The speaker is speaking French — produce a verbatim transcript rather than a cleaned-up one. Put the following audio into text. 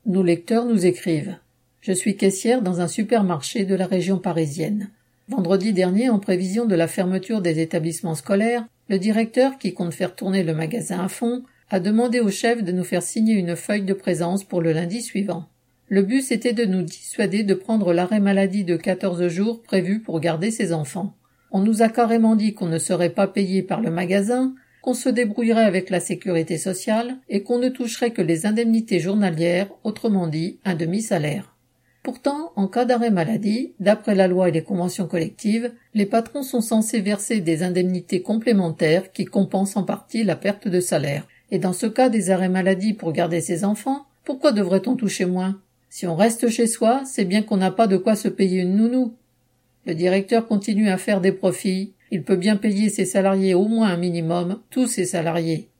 Nos lecteurs nous écrivent. Je suis caissière dans un supermarché de la région parisienne. Vendredi dernier, en prévision de la fermeture des établissements scolaires, le directeur, qui compte faire tourner le magasin à fond, a demandé au chef de nous faire signer une feuille de présence pour le lundi suivant. Le but était de nous dissuader de prendre l'arrêt maladie de quatorze jours prévu pour garder ses enfants. On nous a carrément dit qu'on ne serait pas payé par le magasin, qu'on se débrouillerait avec la sécurité sociale et qu'on ne toucherait que les indemnités journalières, autrement dit un demi-salaire. Pourtant, en cas d'arrêt maladie, d'après la loi et les conventions collectives, les patrons sont censés verser des indemnités complémentaires qui compensent en partie la perte de salaire. Et dans ce cas des arrêts maladie pour garder ses enfants, pourquoi devrait-on toucher moins? Si on reste chez soi, c'est bien qu'on n'a pas de quoi se payer une nounou. Le directeur continue à faire des profits. Il peut bien payer ses salariés au moins un minimum, tous ses salariés.